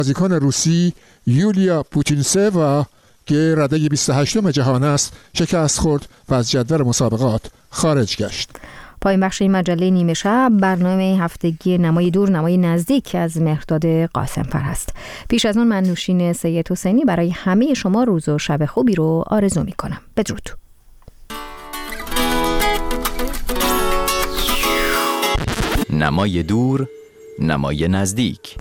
بازیکن روسی یولیا پوتینسوا که رده 28م جهان است شکست خورد و از جدول مسابقات خارج گشت. پایان بخش این مجله نیمه شب برنامه هفتگی نمای دور نمای نزدیک از مهرداد قاسمفر است. پیش از اون من نوشین سید حسینی برای همه شما روز و شب خوبی رو آرزو می کنم. بدرود. نمای دور نمای نزدیک.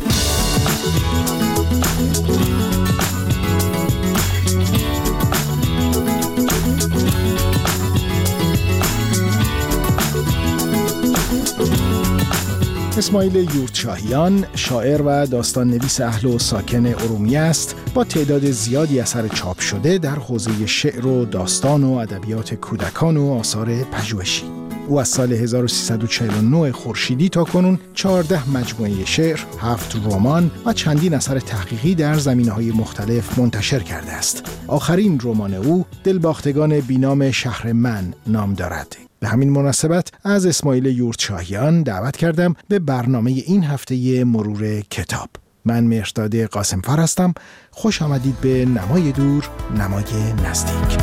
اسماعیل یورتشاهیان شاعر و داستان نویس اهل و ساکن ارومیه است. با تعداد زیادی اثر چاپ شده در حوزه شعر و داستان و ادبیات کودکان و آثار پژوهشی. او از سال 1349 خورشیدی تا کنون 14 مجموعه شعر، 7 رمان و چندین اثر تحقیقی در زمینه‌های مختلف منتشر کرده است. آخرین رمان او دلباختگان بینام شهر من نام دارد. به همین مناسبت از اسماعیل یورتشاهیان دعوت کردم به برنامه این هفته مرور کتاب. من مهرداد قاسمفر هستم. خوش آمدید به نمای دور نمای نزدیک.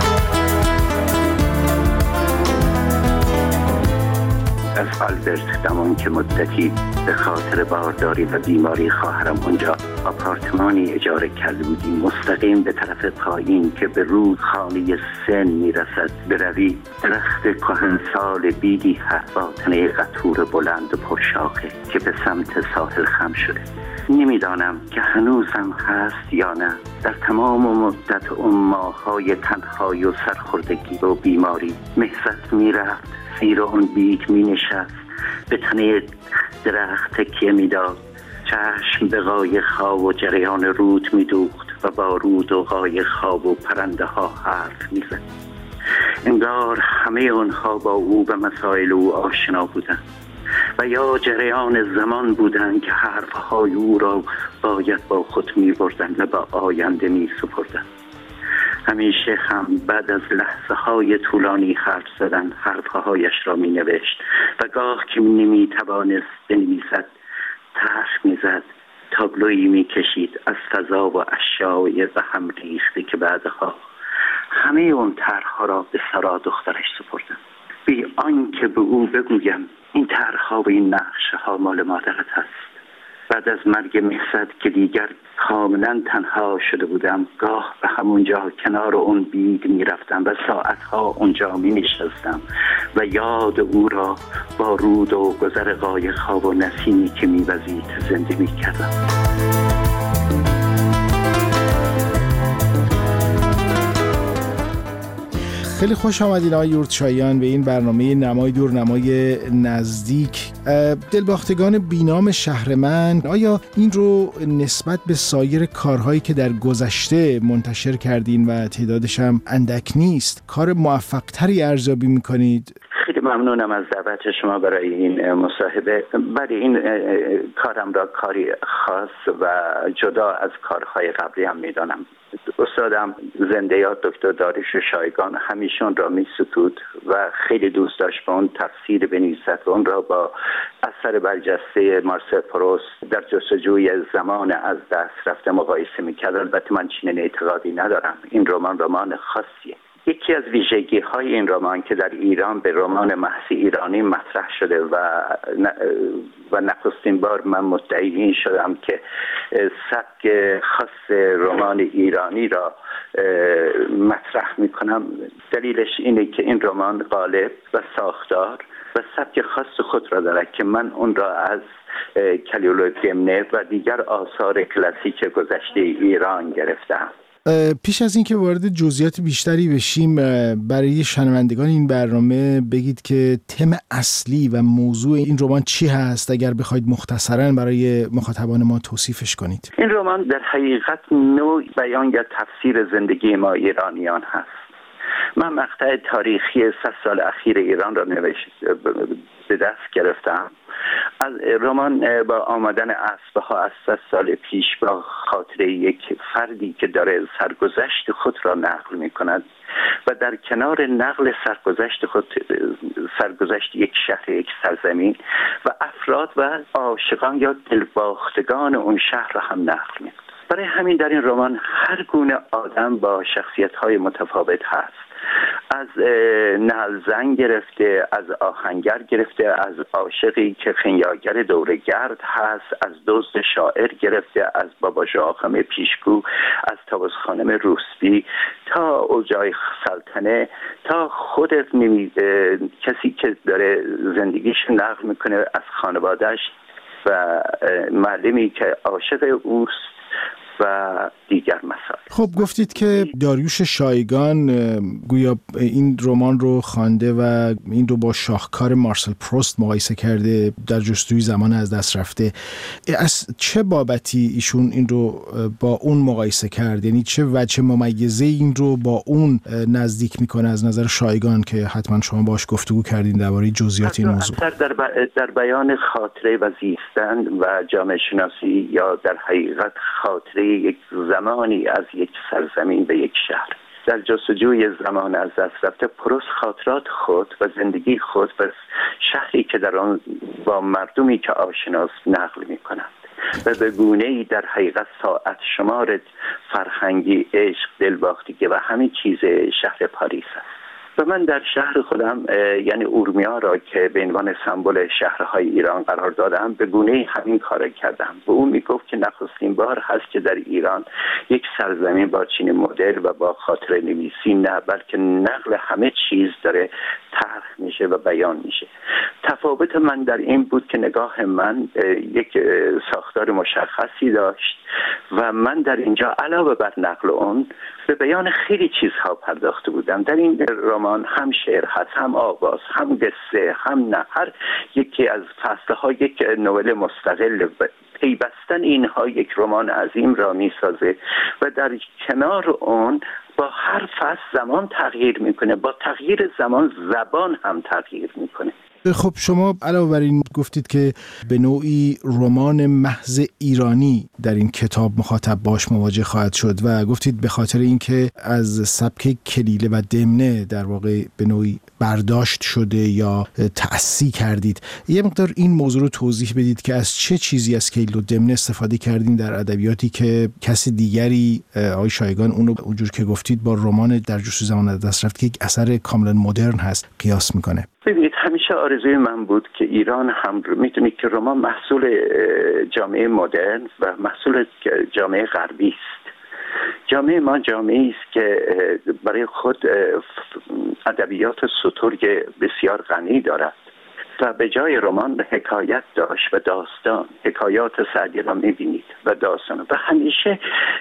از آلبرت دمان که مدتی به خاطر بارداری و بیماری خواهرم اونجا آپارتمانی اجاره کرده بودیم، مستقیم به طرف پایین که به رودخانه سن میرسد بروی، درخت کهنسال بیدی هست با تنه قطور بلند و پرشاخه که به سمت ساحل خم شده. نمیدانم که هنوزم هست یا نه. در تمام مدت اون ماهای تنهایی و سرخوردگی و بیماری مهزت میرفت، زیر اون بیگ می نشست، به تنه درخت تکیه می داد، چشم به قایق‌ها و جریان رود می دوخت و با رود و قایق‌ها و پرنده ها حرف می زد. انگار همه اونها با او به مسائل او آشنا بودند و یا جریان زمان بودند که حرفهای او را باید با خود می بردند و با آینده می سپردند. همیشه هم بعد از لحظه های طولانی حرف زدن حرفهایش را می نوشت و گاه که نمی توانست بنویسد طرح می زد، تابلویی می کشید از فضا و اشیاء به هم ریخته که بعدها همه اون طرحها را به سارا دخترش سپردم، بی آنکه به او بگویم این طرحها و این نقشه ها مال مادرت هست. بعد از مرگ مهزت که دیگر کاملا تنها شده بودم، گاه به همونجا کنار اون بیگ می رفتم و ساعتها اونجا می نشستم و یاد او را با رود و گذر قایق‌ها و نسیمی که می وزید زنده می کردم. خیلی خوش آمدین آقای یورتشاهیان به این برنامه نمای دور نمای نزدیک. دلباختگان بینام شهر من، آیا این رو نسبت به سایر کارهایی که در گذشته منتشر کردین و تعدادش هم اندک نیست کار موفق تری ارزیابی میکنید؟ خیلی ممنونم از دعوت شما برای این مصاحبه. بله، این کارم را کاری خاص و جدا از کارهای قبلی هم میدانم. استادم زنده یاد دکتر داریوش شایگان همیشون را می ستود و خیلی دوست داشت به اون تفسیر بنویسد و اون را با اثر برجسته مارسل پروست در جستجوی زمان از دست رفته مقایسه میکرد. البته من چنین اعتقادی ندارم. این رمان خاصیه. یکی از ویژگی های این رمان که در ایران به رمان محض ایرانی مطرح شده و نخستین بار من مدعی این شدم که سبک خاص رمان ایرانی را مطرح میکنم. دلیلش اینه که این رمان قالب و ساختار و سبک خاص خود را دارد که من اون را از کلیولو گمنه و دیگر آثار کلاسیک گذشته ایران گرفتم. پیش از اینکه وارد جزئیات بیشتری بشیم، برای شنوندگان این برنامه بگید که تم اصلی و موضوع این رمان چی هست، اگر بخواید مختصراً برای مخاطبان ما توصیفش کنید. این رمان در حقیقت نوع بیان یا تفسیر زندگی ما ایرانیان هست. من مقطع تاریخی 100 سال اخیر ایران را به دست گرفتم. از رمان با آمدن اسب‌ها از 100 سال پیش با خاطره یک فردی که داره سرگذشت خود را نقل می‌کند و در کنار نقل سرگذشت یک شهر، یک سرزمین و افراد و عاشقان یا دلباختگان اون شهر را هم نقل می‌کند. برای همین در این رمان هر گونه آدم با شخصیت‌های متفاوت هست، از نعلزن گرفته، از آهنگر گرفته، از عاشقی که خنیاگر دوره‌گرد هست، از دزد شاعر گرفته، از بابا ژاخم پیشگو، از طاووس خانم روسبی تا اوجای سلطنه، تا خود کسی که داره زندگیش نقل میکنه از خانوادهش و معلمی که عاشق اوست و دیگر مسائل. خب گفتید که داریوش شایگان گویا این رمان رو خوانده و این رو با شاهکار مارسل پروست مقایسه کرده در جستجوی زمان از دست رفته. از چه بابتی ایشون این رو با اون مقایسه کرد؟ یعنی چه وجه ممیزه این رو با اون نزدیک میکنه از نظر شایگان که حتما شما باش گفتگو کردین درباره جزئیات این موضوع؟ در بیان خاطره و زیستن و جامعه شناسی یا در حقیقت خاطره یک زمانی از یک سرزمین به یک شهر. در جستجوی زمان از دست رفته پروست خاطرات خود و زندگی خود و شهری که در آن با مردمی که آشناست نقل می کنند و به گونه‌ای در حقیقت ساعت شمار فرهنگی، عشق، دلباختگی و همه چیز شهر پاریس است. و من در شهر خودم یعنی اورمیا را که به عنوان سمبل شهرهای ایران قرار دادم به گونه‌ای همین کار کردم. و اون میگفت که نخستین بار هست که در ایران یک سرزمین با چنین مدل و با خاطره نویسی نه بلکه نقل همه چیز داره طرح میشه و بیان میشه. تفاوت من در این بود که نگاه من یک ساختار مشخصی داشت و من در اینجا علاوه بر نقل اون به بیان خیلی چیزها پرداخته بودم. در این رمان هم شعر هست، هم آواز، هم قصه، هم نه. هر یکی از فصلها یک نوبل مستقل پیوستن اینها یک رمان عظیم را میسازه و در کنار اون با هر فصل زمان تغییر میکنه، با تغییر زمان زبان هم تغییر میکنه. خب شما علاوه بر این گفتید که به نوعی رمان محض ایرانی در این کتاب مخاطب باش مواجه خواهد شد و گفتید به خاطر اینکه از سبک کلیله و دمنه در واقع به نوعی برداشت شده یا تأسی کردید. یه مقدار این موضوع رو توضیح بدید که از چه چیزی از کلیله و دمنه استفاده کردین در ادبیاتی که کسی دیگری آقای شایگان اون رو اونجور که گفتید با رمان در جستجوی زمان از دست رفت که یک اثر کاملا مدرن هست قیاس میکنه. ببینید همیشه آرزوی من بود که ایران هم میتونید که رمان محصول جامعه مدرن و محصول جامعه غربی است. جامعه ما جامعه است که برای خود ادبیات سترگ بسیار غنی دارد و به جای رمان حکایت داشت و داستان. حکایات سعدی را میبینید و داستان و همیشه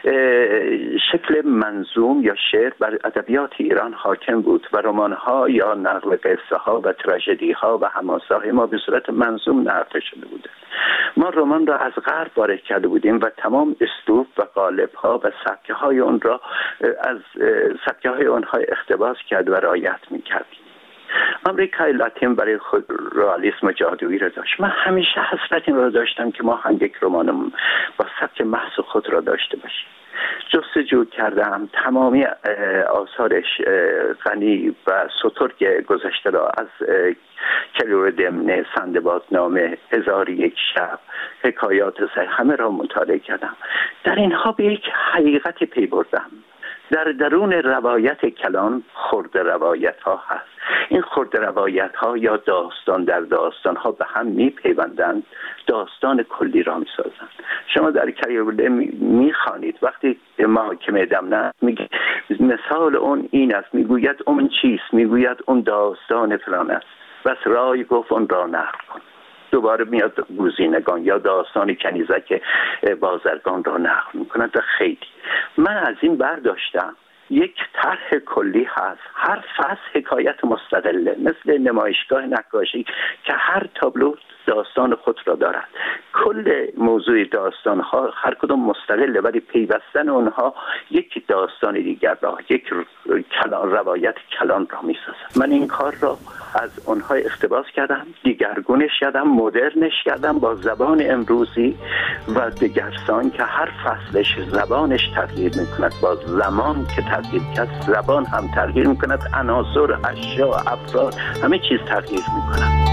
شکل منظوم یا شعر بر ادبیات ایران حاکم بود و رمان‌ها یا نقل قصه ها و تراژدی ها و حماسه‌های ما به صورت منظوم نقل شده بود. ما رمان را از غرب وارد کرده بودیم و تمام اسلوب و قالب‌ها و سبکه‌های اون را از سبکه‌های اونها اقتباس کرد و رعایت می‌کردیم. آمریکای لاتین برای خود رئالیسم جادویی را داشت. من همیشه حسرت این را داشتم که ما هم یک رمان با سبک محض خود را داشته باشیم. جستجو کردم تمامی آثارش غنی و سترگ گذشته را از کلیله دمنه، سندبادنامه، 1001 شب، حکایات سعدی همه را مطالعه کردم. در اینها به یک حقیقت پی بردم. در درون روایت کلان خرد روایت ها هست. این خرد روایت ها یا داستان در داستان ها به هم می پیوندند، داستان کلی را می سازند. شما در کلیله می خوانید وقتی محاکمه دمنه میگه مثال اون این است، میگوید اون چیست، میگوید اون داستان فلان است، بس رای گفت اون را نقل کن. دوباره میاد گوزینگان یا داستان کنیزک بازرگان را نقل میکنند و خیلی. من از این برداشتم یک طرح کلی هست، هر فصل حکایت مستقله، مثل نمایشگاه نقاشی که هر تابلو داستان خود را دارد. کل موضوع داستان‌ها هر کدام مستقله، ولی پیوستن اونها یک داستان دیگر را، یک کلان، روایت کلان را می‌سازد. من این کار را از اونها اقتباس کردم، دیگرگونش کردم، مدرنش کردم با زبان امروزی و دگرسان که هر فصلش زبانش تغییر می‌کند، با زمان که تغییر کرد زبان هم تغییر می‌کند، عناصر، اشیا، افراد، همه چیز تغییر می‌کند.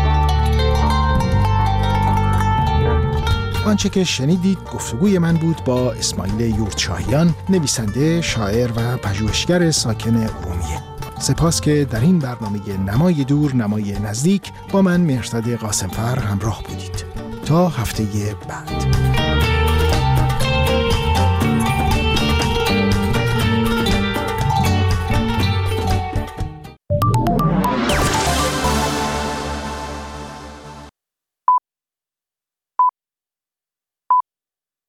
آنچه که شنیدید گفتگوی من بود با اسماعیل یورتشاهیان، نویسنده، شاعر و پژوهشگر ساکن ارومیه. سپاس که در این برنامه نمای دور نمای نزدیک با من مهرزاد قاسمفر همراه بودید. تا هفته بعد.